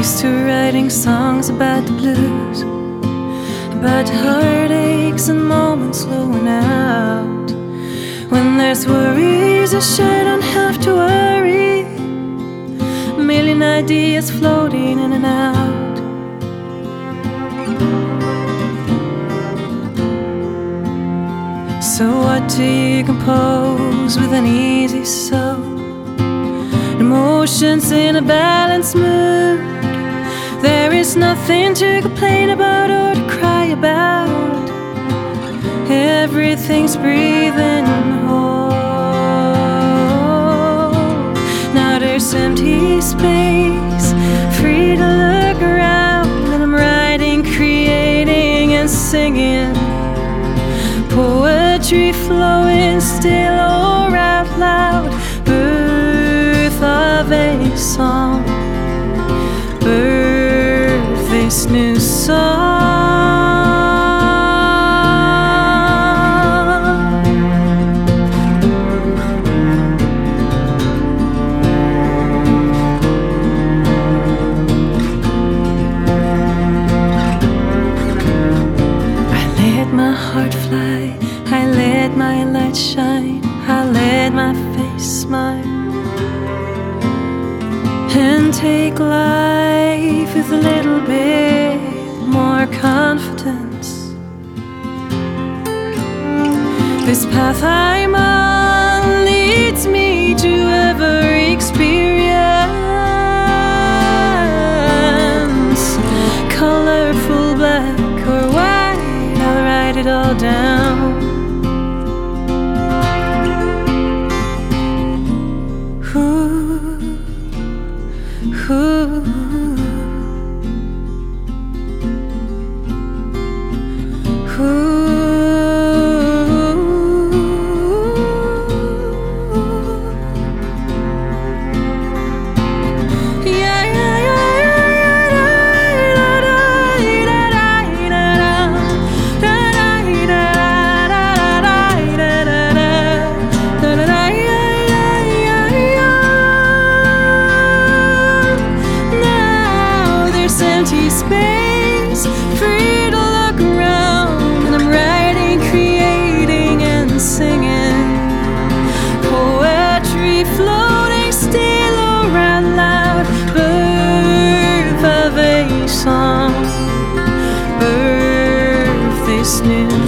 used to writing songs about the blues, about heartaches and moments slowing out. When there's worries, I sure don't have to worry. A million ideas floating in and out. So what do you compose with an easy soul? Emotions in a balanced mood. There is nothing to complain about or to cry about. Everything's breathing whole. Now there's empty space, free to look around, and I'm writing, creating, and singing. Poetry flowing still or out loud. Birth of a song, birth this new song. I let my heart fly, I let my light shine, I let my face smile, and take life with a little bit more confidence. This path I'm on leads me to every experience. Colorful black or white, I'll write it all down. Empty space, free to look around, and I'm writing, creating, and singing. Poetry floating still or out loud. Birth of a song, birth this new